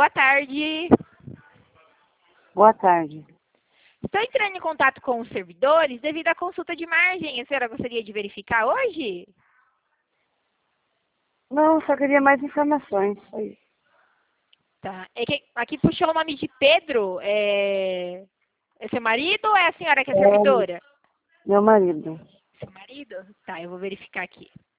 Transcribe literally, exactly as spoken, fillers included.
boa tarde. Boa tarde. Estou entrando em contato com os servidores devido à consulta de margem. A senhora gostaria de verificar hoje? Não, só queria mais informações. Só isso. Tá. É que aqui puxou o nome de Pedro. É, é seu marido ou é a senhora que é É servidora? meu marido. Seu marido? Tá, eu vou verificar aqui.